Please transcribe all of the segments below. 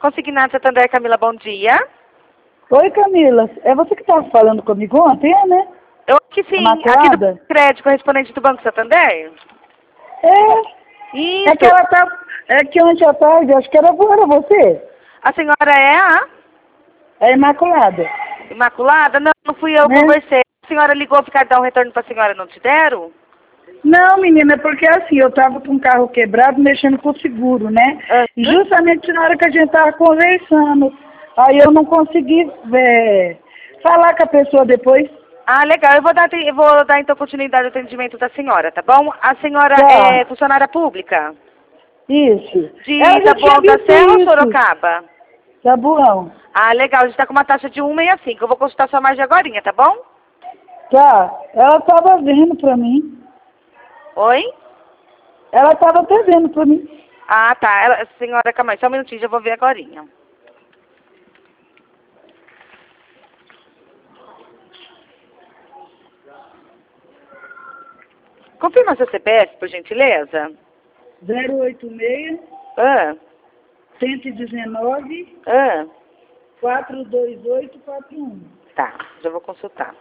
Consignado Santander, Camila, bom dia. Oi, Camila. É você que estava falando comigo ontem, né? Eu acho que sim, Imaculada? aqui do crédito correspondente do Banco Santander. É Isso. que ela tá. É que ontem à tarde, acho que era você. A senhora é a É Imaculada, Imaculada? Não, não fui eu, né? conversei. A senhora ligou para dar um retorno para a senhora, não te deram? Não, menina, é porque assim, eu tava com o carro quebrado, mexendo com o seguro, né? E Aham. justamente na hora que a gente tava conversando, aí eu não consegui falar com a pessoa depois. Ah, legal. Eu vou dar então continuidade ao atendimento da senhora, tá bom? A senhora é Tá, funcionária pública? isso. De Ela já tinha Taboão da visto Serra ou isso, Sorocaba? Tabuão. Ah, legal. A gente tá com uma taxa de 1,65. Eu vou consultar sua margem agorinha, tá bom? Tá, ela tava vendo pra mim. Oi? Ela tava até vendo pra mim. Ah, tá. Senhora, calma aí, só um minutinho, já vou ver agorinha. Confirma seu CPF, por gentileza. 086 Ah, 119 ah. 42841. Tá, já vou consultar.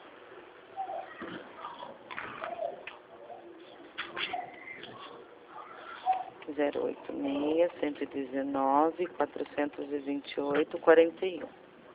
Zero oito seis, 119, 428, 41.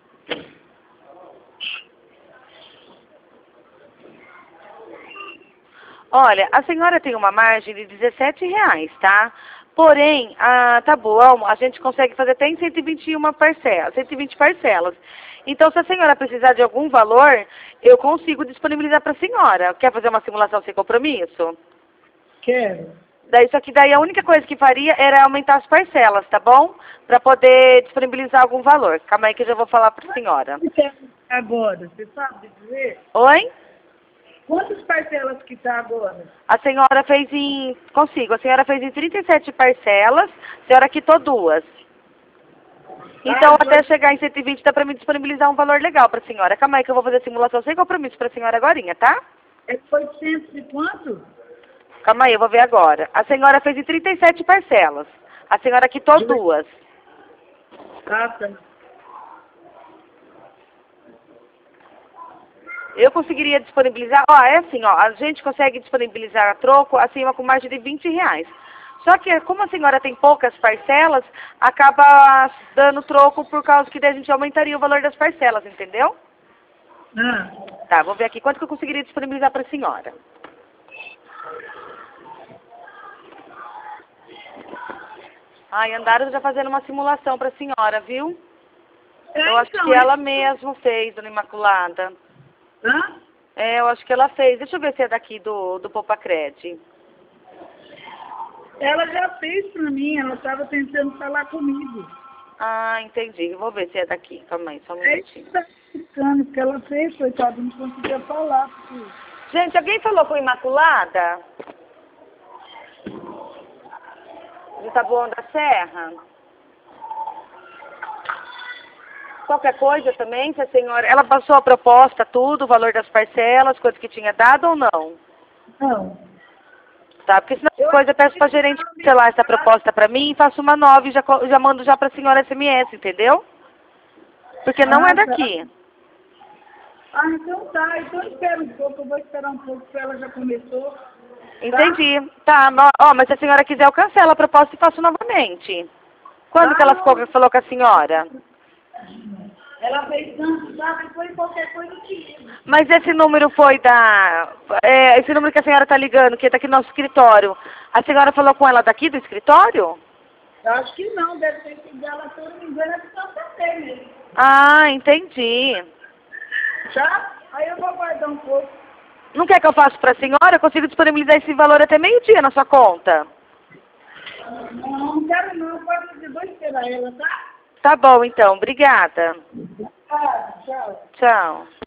Olha, a senhora tem uma margem de R$ 17, tá? Porém, a Taboão, a gente consegue fazer até em 121 parcelas, 120 parcelas. Então, se a senhora precisar de algum valor, eu consigo disponibilizar para a senhora. Quer fazer uma simulação sem compromisso? Quero. Daí, só que daí a única coisa que faria era aumentar as parcelas, tá bom? Para poder disponibilizar algum valor. Calma aí que eu já vou falar para a senhora. Agora, você sabe dizer? Oi? Quantas parcelas que tá agora? A senhora fez em... Consigo. A senhora fez em 37 parcelas. A senhora quitou duas. Então, até chegar em 120, dá para me disponibilizar um valor legal para a senhora. Calma aí que eu vou fazer a simulação sem compromisso para a senhora agorinha, tá? É 800 e quanto? Calma aí, eu vou ver agora. A senhora fez em 37 parcelas. A senhora quitou duas. Ah, tá. Eu conseguiria disponibilizar, é assim, a gente consegue disponibilizar a troco acima com margem de R$ 20. Só que como a senhora tem poucas parcelas, acaba dando troco por causa que daí a gente aumentaria o valor das parcelas, entendeu? Ah, Tá, vou ver aqui quanto que eu conseguiria disponibilizar para a senhora. Ai, andaram já fazendo uma simulação para a senhora, viu? Eu acho que ela mesma fez, dona Imaculada. Hã? É, eu acho que ela fez. Deixa eu ver se é daqui do Popacred. Ela já fez pra mim, ela tava tentando falar comigo. Ah, entendi. Vou ver se é daqui. Calma aí, só um É isso minutinho. que tá explicando, porque ela fez, coitada, não conseguia falar. Porque... Gente, alguém falou com Imaculada? De Taboão da Serra? Qualquer coisa também, se a senhora... Ela passou a proposta, tudo, o valor das parcelas, quanto que tinha dado ou não? Não. Tá, porque senão coisa eu peço pra gerente cancelar essa proposta pra mim e faço uma nova e já mando já pra senhora SMS, entendeu? Porque não é Ah, tá. daqui. Ah, então tá. Então espera um pouco, eu vou esperar um pouco, porque ela já começou. Entendi. Tá, mas se a senhora quiser eu cancelo a proposta e faço novamente. Quando que ela falou com a senhora? Ela fez tanto, sabe? Foi qualquer coisa que... Mas esse número foi esse número que a senhora tá ligando, que tá aqui no nosso escritório. A senhora falou com ela daqui do escritório? Eu acho que não, deve ter sido dela, se eu não me engano, é de Santander mesmo. Ah, entendi. Tá? Aí eu vou aguardar um pouco. Não quer que eu faça pra senhora? Eu consigo disponibilizar esse valor até meio-dia na sua conta. Não quero não, vou esperar ela, tá? Tá bom, então. Obrigada. Ah, tchau. Tchau.